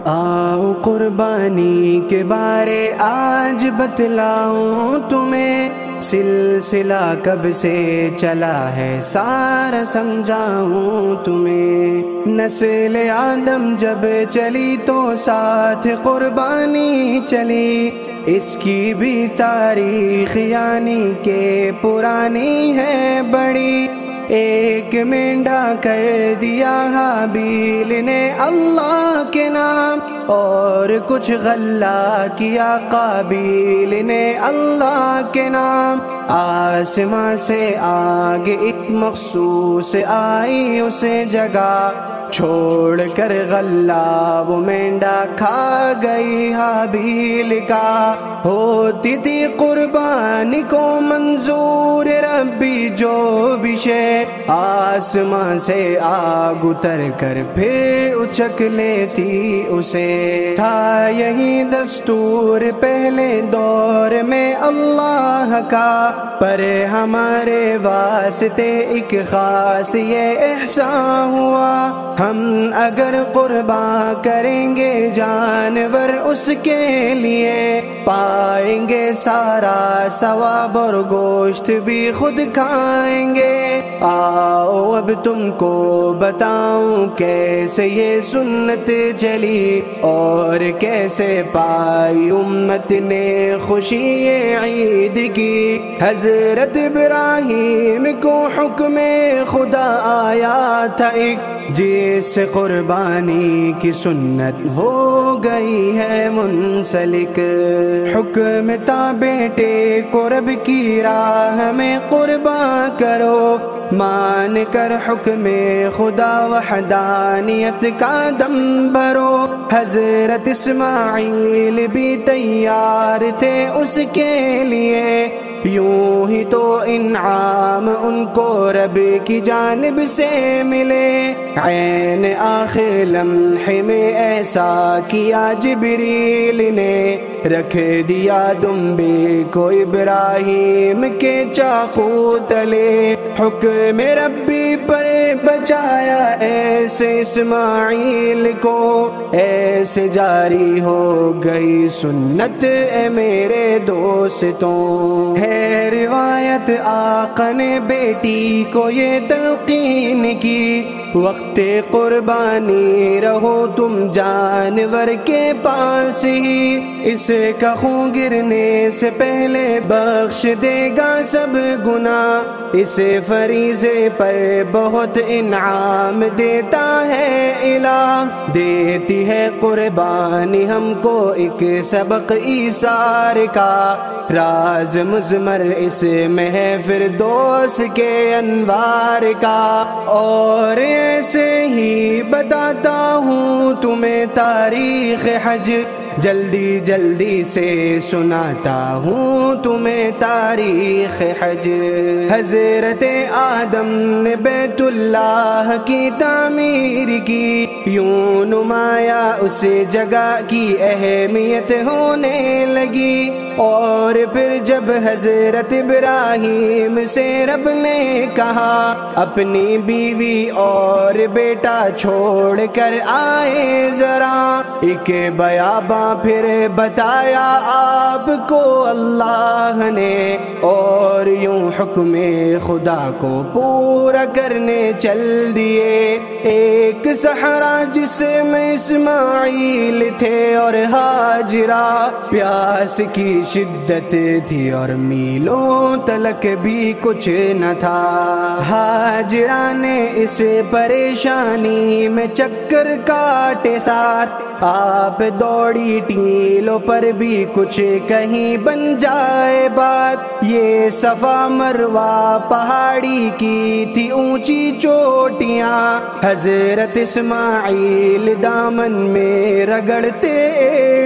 آؤ قربانی کے بارے آج بتلاؤں تمہیں، سلسلہ کب سے چلا ہے سارا سمجھاؤں تمہیں۔ نسل آدم جب چلی تو ساتھ قربانی چلی، اس کی بھی تاریخ یعنی کہ پرانی ہے بڑی۔ ایک مینڈا کر دیا حابیل نے اللہ کے نام، اور کچھ غلہ کیا قابیل نے اللہ کے نام۔ آسمان سے آگ ایک مخصوص آئی اسے جگہ، چھوڑ کر غلہ وہ مینڈا کھا گئی حابیل کا۔ ہوتی تھی قربانی کو منظور ربی جو بھی شے، آسمان سے آگ اتر کر پھر اچک لیتی اسے۔ تھا یہی دستور پہلے دور میں اللہ کا، پر ہمارے واسطے ایک خاص یہ احسان ہوا۔ ہم اگر قربان کریں گے جانور اس کے لیے، پائیں گے سارا ثواب اور گوشت بھی خود کھائیں گے۔ آؤ اب تم کو بتاؤں کیسے یہ سنت چلی، اور کیسے پائی امت نے خوشی عید کی۔ حضرت ابراہیم کو حکم خدا آیا تھا ایک، جس قربانی کی سنت ہو گئی ہے منسلک۔ حکم تھا بیٹے کو رب کی راہ میں قربان کرو، مان کر حکم خدا وحدانیت کا دم بھرو۔ حضرت اسماعیل بھی تیار تھے اس کے لیے، یوں ہی تو انعام ان کو رب کی جانب سے ملے۔ عین آخر لمحے میں ایسا کیا جبریل نے، رکھ دیا دمبے کو ابراہیم کے چاقو تلے۔ حکم ربی پر بچایا ایسے اسماعیل کو، ایسے جاری ہو گئی سنت اے میرے دوستوں۔ ہے روایت آقا نے بیٹی کو یہ تلقین کی، وقت قربانی رہو تم جانور کے پاس ہی، اس کا خون گرنے سے پہلے بخش دے گا سب گناہ۔ اس فریضے پر بہت انعام دیتا ہے الہ، دیتی ہے قربانی ہم کو ایک سبق ایثار کا۔ راز مضمر اس میں ہے فردوس کے انوار کا، اور ایسے ہی بتاتا ہوں تمہیں تاریخ حج، جلدی جلدی سے سناتا ہوں تمہیں تاریخ حج۔ حضرت آدم نے بیت اللہ کی تعمیر کی، یوں نمایاں اس جگہ کی اہمیت ہونے لگی۔ اور پھر جب حضرت ابراہیم سے رب نے کہا اپنی بیوی اور بیٹا چھوڑ کر آئے ذرا، ایک بیاباں پھر بتایا آپ کو اللہ نے، اور یوں حکم خدا کو پورا کرنے چل دیے۔ ایک صحرا جس میں اسماعیل تھے اور ہاجرہ، پیاس کی شدت تھی اور میلوں تلک بھی کچھ نہ تھا۔ ہاجرہ نے اس پریشانی میں چکر کاٹے ساتھ، آپ دوڑی ٹیلوں پر بھی کچھ کہیں بن جائے بات۔ یہ صفا مروہ پہاڑی کی تھی اونچی چوٹیاں، حضرت اسماعیل دامن میں رگڑتے ایڑ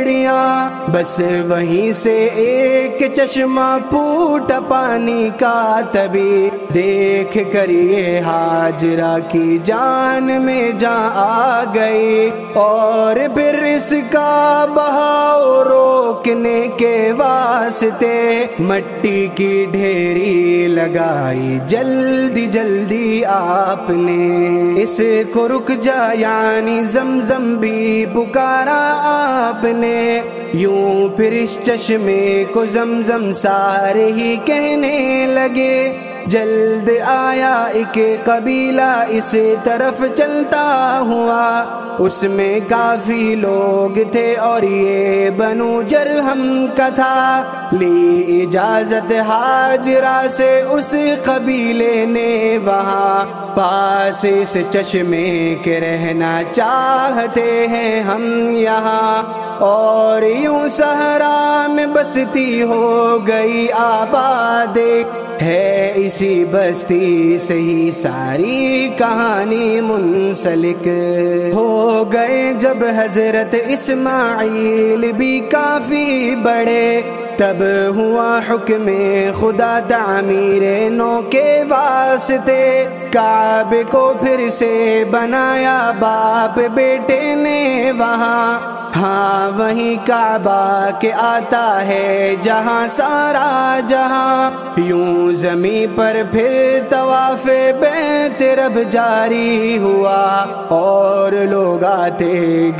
پگڑیاں، بس وہیں سے ایک چشمہ پھوٹا پانی کا، تبھی دیکھ کر یہ ہاجرہ کی جان میں جان آ گئی، اور پھر اس کا بہاؤ روکنے کے واسطے مٹی کی ڈھیری لگائی جلدی جلدی آپ نے، اس کو رک جا یعنی زمزم بھی پکارا آپ نے، یوں پھر اس چشمے کو زمزم سارے ہی کہنے لگے، جلد آیا ایک قبیلہ اس طرف چلتا ہوا، اس میں کافی لوگ تھے اور یہ بنو جرہم کا تھا، لی اجازت ہاجرہ سے اس قبیلے نے، وہاں پاس اس چشمے کے رہنا چاہتے ہیں ہم یہاں، اور یوں صحرا میں بستی ہو گئی آباد، ہے اسی بستی سے ہی ساری کہانی منسلک، ہو گئے جب حضرت اسماعیل بھی کافی بڑے، تب ہوا حکم خدا تعمیر نو کے واسطے، کعبے کو پھر سے بنایا باپ بیٹے نے وہاں، ہاں وہیں کعبہ کے آتا ہے جہاں سارا جہاں، یوں زمین پر پھر طواف بیت رب جاری ہوا، اور لوگ آتے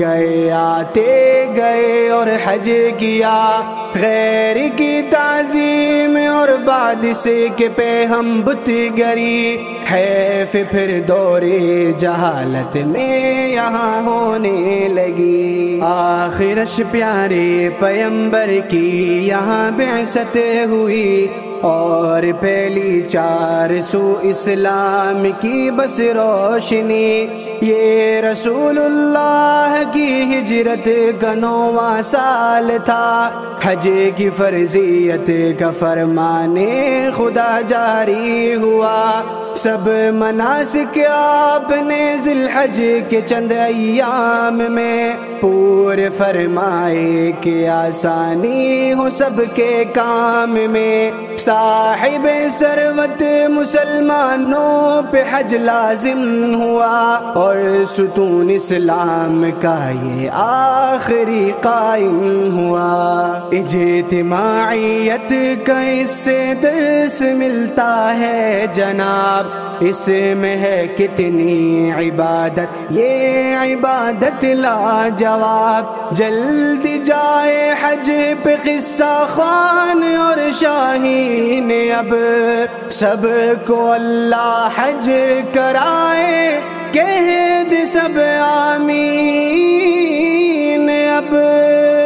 گئے اور حج کیا، غیر کی تعظیم اور بعد سے کہ پہ ہم بت گری، حیف پھر دور جہالت میں یہاں ہونے لگی، آخرش پیارے پیمبر کی یہاں بعثت ہوئی، اور پھیلی 400 اسلام کی بس روشنی، یہ رسول اللہ کی ہجرت کا 9واں سال تھا، حج کی فرضیت کا فرمان خدا جاری ہوا، سب مناسک آپ نے ذی الحج کے چند ایام میں پور فرمائے کہ آسانی ہو سب کے کام میں، صاحب ثروت مسلمانوں پہ حج لازم ہوا، اور ستون اسلام کا یہ آخری قائم ہوا، اجتماعیت کا اس سے درس ملتا ہے جناب، اس میں ہے کتنی عبادت، یہ عبادت لاجواب، جلد جائے حج پہ قصہ خوان اور شاہین، اب سب کو اللہ حج کرائے، کہہ دے سب آمین اب۔